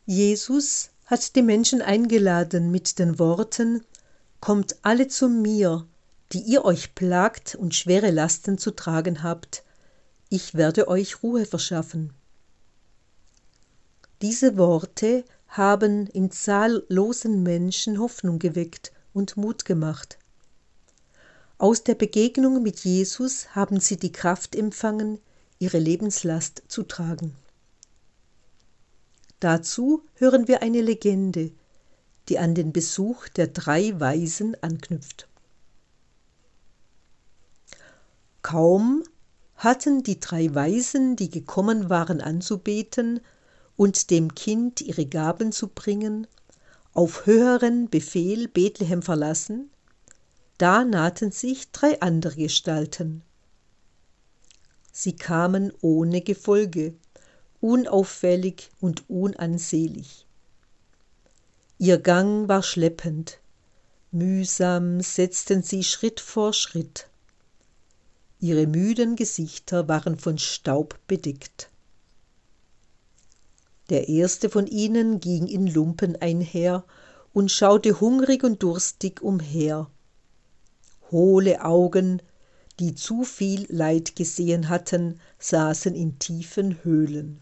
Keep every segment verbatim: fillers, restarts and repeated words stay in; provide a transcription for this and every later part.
Jesus hat die Menschen eingeladen mit den Worten: Kommt alle zu mir, die ihr euch plagt und schwere Lasten zu tragen habt. Ich werde euch Ruhe verschaffen. Diese Worte haben in zahllosen Menschen Hoffnung geweckt und Mut gemacht. Aus der Begegnung mit Jesus haben sie die Kraft empfangen, ihre Lebenslast zu tragen. Dazu hören wir eine Legende, die an den Besuch der drei Weisen anknüpft. Kaum hatten die drei Weisen, die gekommen waren anzubeten und dem Kind ihre Gaben zu bringen, auf höheren Befehl Bethlehem verlassen, da nahten sich drei andere Gestalten. Sie kamen ohne Gefolge, unauffällig und unansehlich. Ihr Gang war schleppend, mühsam setzten sie Schritt vor Schritt. Ihre müden Gesichter waren von Staub bedeckt. Der erste von ihnen ging in Lumpen einher und schaute hungrig und durstig umher. Hohle Augen, die zu viel Leid gesehen hatten, saßen in tiefen Höhlen.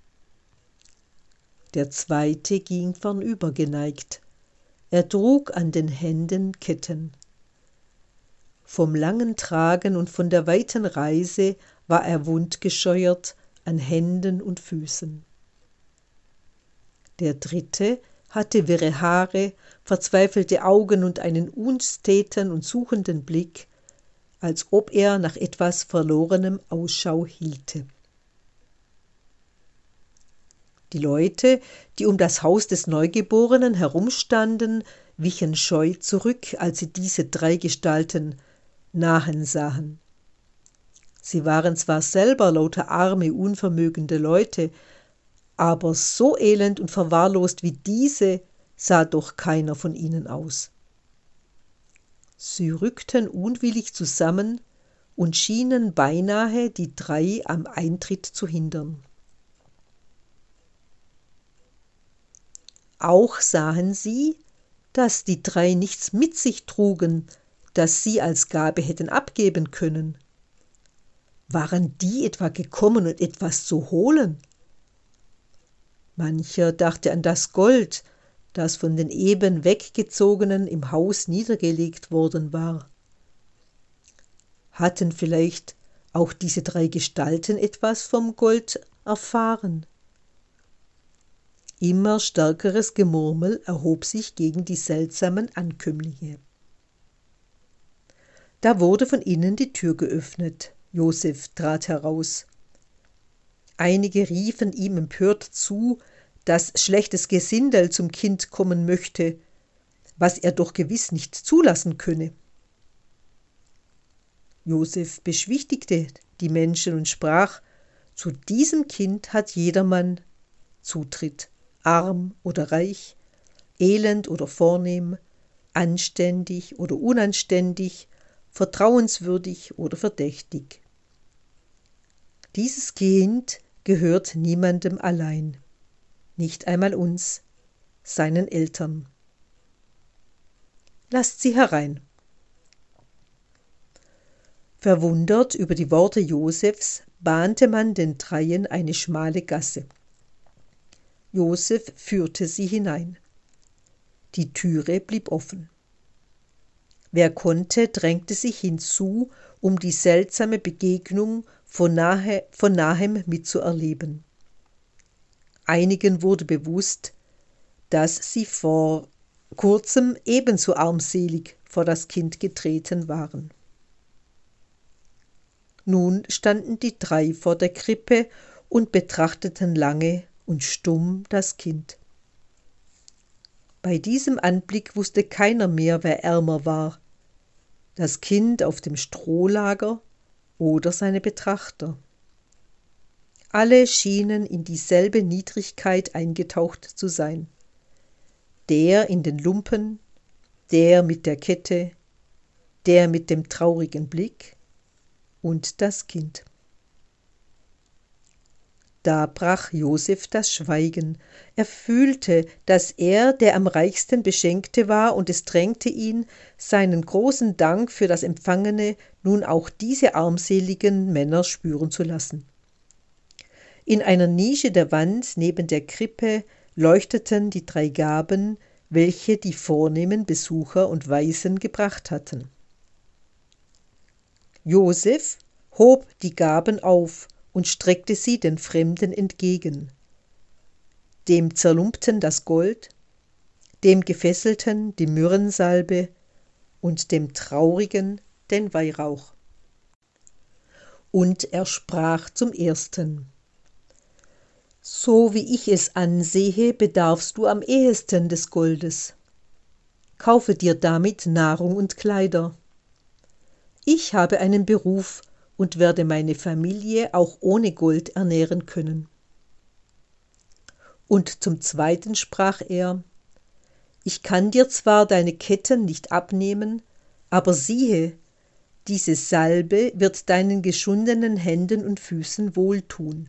Der zweite ging vornübergeneigt. Er trug an den Händen Ketten. Vom langen Tragen und von der weiten Reise war er wundgescheuert an Händen und Füßen. Der dritte hatte wirre Haare, verzweifelte Augen und einen unsteten und suchenden Blick, als ob er nach etwas Verlorenem Ausschau hielte. Die Leute, die um das Haus des Neugeborenen herumstanden, wichen scheu zurück, als sie diese drei Gestalten nahen sahen. Sie waren zwar selber lauter arme, unvermögende Leute, aber so elend und verwahrlost wie diese sah doch keiner von ihnen aus. Sie rückten unwillig zusammen und schienen beinahe die drei am Eintritt zu hindern. Auch sahen sie, dass die drei nichts mit sich trugen, das sie als Gabe hätten abgeben können. Waren die etwa gekommen, um etwas zu holen? Mancher dachte an das Gold, das von den eben Weggezogenen im Haus niedergelegt worden war. Hatten vielleicht auch diese drei Gestalten etwas vom Gold erfahren? Immer stärkeres Gemurmel erhob sich gegen die seltsamen Ankömmlinge. Da wurde von innen die Tür geöffnet. Josef trat heraus. Einige riefen ihm empört zu, dass schlechtes Gesindel zum Kind kommen möchte, was er doch gewiss nicht zulassen könne. Josef beschwichtigte die Menschen und sprach: Zu diesem Kind hat jedermann Zutritt, arm oder reich, elend oder vornehm, anständig oder unanständig, vertrauenswürdig oder verdächtig. Dieses Kind gehört niemandem allein, nicht einmal uns, seinen Eltern. Lasst sie herein. Verwundert über die Worte Josefs bahnte man den Dreien eine schmale Gasse. Josef führte sie hinein. Die Türe blieb offen. Wer konnte, drängte sich hinzu, um die seltsame Begegnung von, nahe, von nahem mitzuerleben. Einigen wurde bewusst, dass sie vor kurzem ebenso armselig vor das Kind getreten waren. Nun standen die drei vor der Krippe und betrachteten lange und stumm das Kind. Bei diesem Anblick wusste keiner mehr, wer ärmer war, das Kind auf dem Strohlager oder seine Betrachter. Alle schienen in dieselbe Niedrigkeit eingetaucht zu sein. Der in den Lumpen, der mit der Kette, der mit dem traurigen Blick und das Kind. Da brach Josef das Schweigen. Er fühlte, dass er der am reichsten Beschenkte war, und es drängte ihn, seinen großen Dank für das Empfangene nun auch diese armseligen Männer spüren zu lassen. In einer Nische der Wand neben der Krippe leuchteten die drei Gaben, welche die vornehmen Besucher und Weisen gebracht hatten. Josef hob die Gaben auf und streckte sie den Fremden entgegen, dem Zerlumpten das Gold, dem Gefesselten die Myrrhensalbe und dem Traurigen den Weihrauch. Und er sprach zum Ersten: So wie ich es ansehe, bedarfst du am ehesten des Goldes. Kaufe dir damit Nahrung und Kleider. Ich habe einen Beruf und werde meine Familie auch ohne Gold ernähren können. Und zum Zweiten sprach er: Ich kann dir zwar deine Ketten nicht abnehmen, aber siehe, diese Salbe wird deinen geschundenen Händen und Füßen wohltun.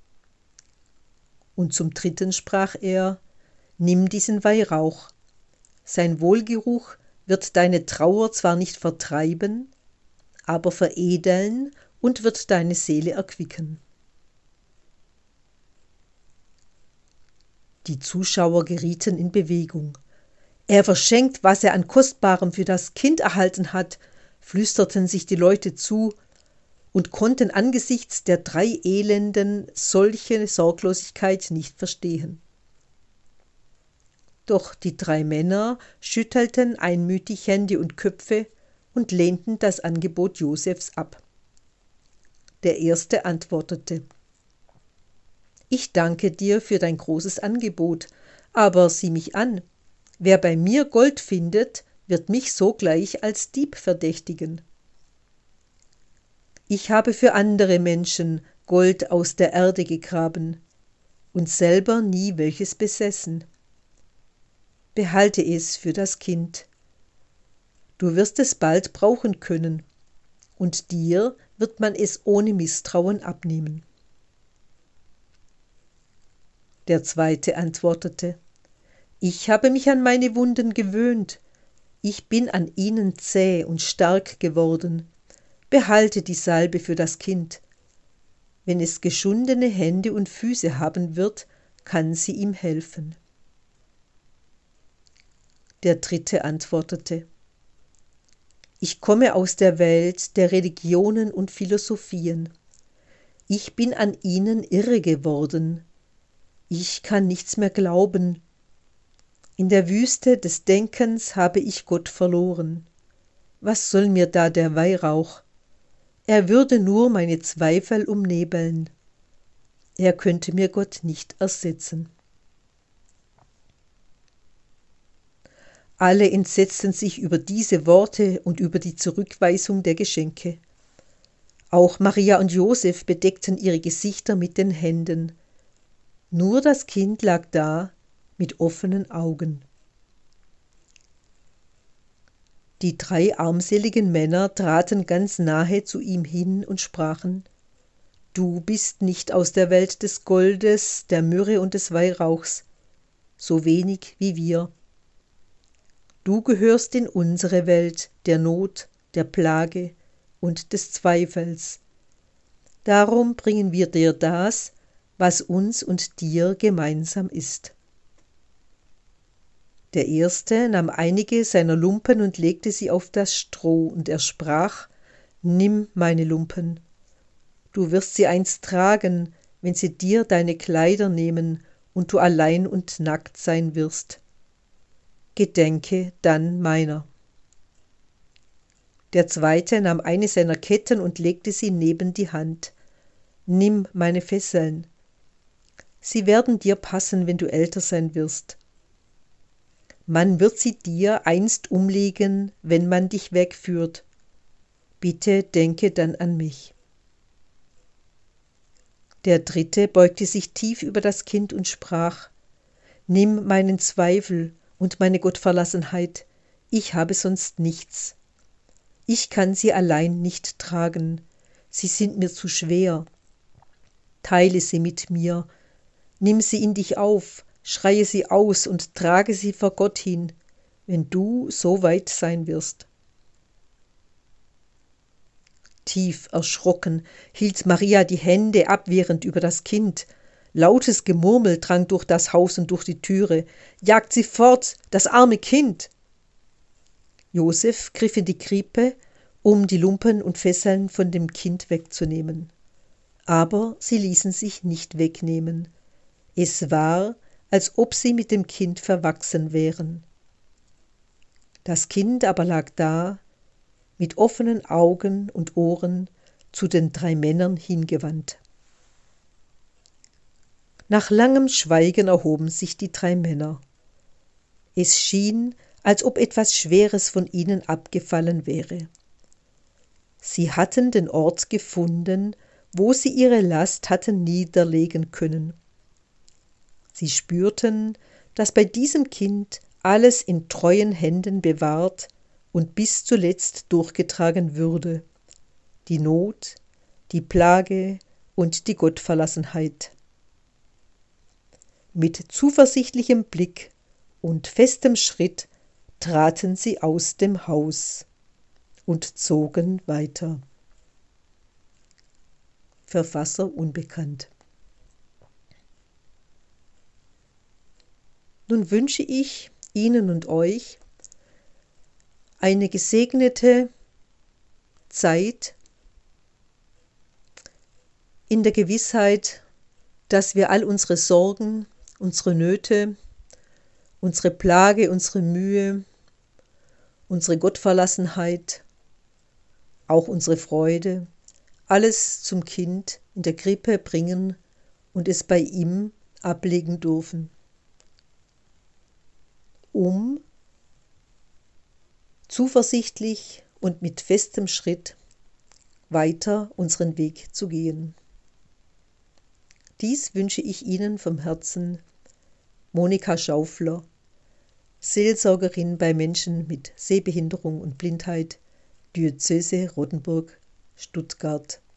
Und zum Dritten sprach er: Nimm diesen Weihrauch. Sein Wohlgeruch wird deine Trauer zwar nicht vertreiben, aber veredeln und wird deine Seele erquicken. Die Zuschauer gerieten in Bewegung. Er verschenkt, was er an Kostbarem für das Kind erhalten hat, flüsterten sich die Leute zu und konnten angesichts der drei Elenden solche Sorglosigkeit nicht verstehen. Doch die drei Männer schüttelten einmütig Hände und Köpfe und lehnten das Angebot Josefs ab. Der Erste antwortete: Ich danke dir für dein großes Angebot, aber sieh mich an, wer bei mir Gold findet, wird mich sogleich als Dieb verdächtigen. Ich habe für andere Menschen Gold aus der Erde gegraben und selber nie welches besessen. Behalte es für das Kind. Du wirst es bald brauchen können, und dir wird man es ohne Misstrauen abnehmen. Der Zweite antwortete: Ich habe mich an meine Wunden gewöhnt. Ich bin an ihnen zäh und stark geworden. Behalte die Salbe für das Kind. Wenn es geschundene Hände und Füße haben wird, kann sie ihm helfen. Der Dritte antwortete: Ich komme aus der Welt der Religionen und Philosophien. Ich bin an ihnen irre geworden. Ich kann nichts mehr glauben. In der Wüste des Denkens habe ich Gott verloren. Was soll mir da der Weihrauch? Er würde nur meine Zweifel umnebeln. Er könnte mir Gott nicht ersetzen. Alle entsetzten sich über diese Worte und über die Zurückweisung der Geschenke. Auch Maria und Josef bedeckten ihre Gesichter mit den Händen. Nur das Kind lag da mit offenen Augen. Die drei armseligen Männer traten ganz nahe zu ihm hin und sprachen: Du bist nicht aus der Welt des Goldes, der Myrrhe und des Weihrauchs, so wenig wie wir. Du gehörst in unsere Welt der Not, der Plage und des Zweifels. Darum bringen wir dir das, was uns und dir gemeinsam ist. Der Erste nahm einige seiner Lumpen und legte sie auf das Stroh, und er sprach: Nimm meine Lumpen. Du wirst sie einst tragen, wenn sie dir deine Kleider nehmen und du allein und nackt sein wirst. Gedenke dann meiner. Der Zweite nahm eine seiner Ketten und legte sie neben die Hand. Nimm meine Fesseln. Sie werden dir passen, wenn du älter sein wirst. Man wird sie dir einst umlegen, wenn man dich wegführt. Bitte denke dann an mich. Der Dritte beugte sich tief über das Kind und sprach: Nimm meinen Zweifel und meine Gottverlassenheit, ich habe sonst nichts. Ich kann sie allein nicht tragen, sie sind mir zu schwer. teile sie mit mir, nimm sie in dich auf, schreie sie aus und trage sie vor Gott hin, wenn du so weit sein wirst. Tief erschrocken hielt Maria die Hände abwehrend über das Kind. Lautes Gemurmel drang durch das Haus und durch die Türe. »Jagt sie fort, das arme Kind!« Josef griff in die Krippe, um die Lumpen und Fesseln von dem Kind wegzunehmen. Aber sie ließen sich nicht wegnehmen. Es war, als ob sie mit dem Kind verwachsen wären. Das Kind aber lag da, mit offenen Augen und Ohren zu den drei Männern hingewandt. Nach langem Schweigen erhoben sich die drei Männer. Es schien, als ob etwas Schweres von ihnen abgefallen wäre. Sie hatten den Ort gefunden, wo sie ihre Last hatten niederlegen können. Sie spürten, dass bei diesem Kind alles in treuen Händen bewahrt und bis zuletzt durchgetragen würde, die Not, die Plage und die Gottverlassenheit. Mit zuversichtlichem Blick und festem Schritt traten sie aus dem Haus und zogen weiter. Verfasser unbekannt. Nun wünsche ich Ihnen und euch eine gesegnete Zeit in der Gewissheit, dass wir all unsere Sorgen, unsere Nöte, unsere Plage, unsere Mühe, unsere Gottverlassenheit, auch unsere Freude, alles zum Kind in der Krippe bringen und es bei ihm ablegen dürfen, um zuversichtlich und mit festem Schritt weiter unseren Weg zu gehen. Dies wünsche ich Ihnen vom Herzen, Monika Schaufler, Seelsorgerin bei Menschen mit Sehbehinderung und Blindheit, Diözese Rottenburg, Stuttgart,